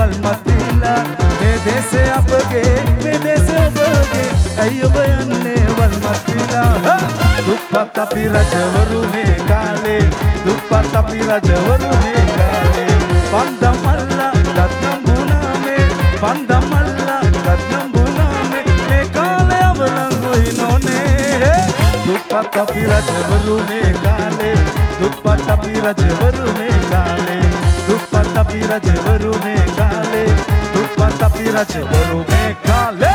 වල්මතිලා මේ දේශේ අපගේ මේ දේශේ ඔබගේ ඇයි ඔබ යන්නේ වල්මතිලා දුප්පත් අපි රජවරු මේ කාලේ දුප්පත් අපි රජවරු මේ කාලේ පන්දමල්ලා රත්නම් බුනාමේ පන්දමල්ලා රත්නම් බුනාමේ මේ කාලේ අවලංගුයි නොනේ දුප්පත් අපි රජවරු මේ කාලේ දුප්පත් අපි රජවරු මේ කාලේ දුප්පත් අපි රජවරු මේ කාලේ දුප්පත් අපි රජවරු මේ කාලේ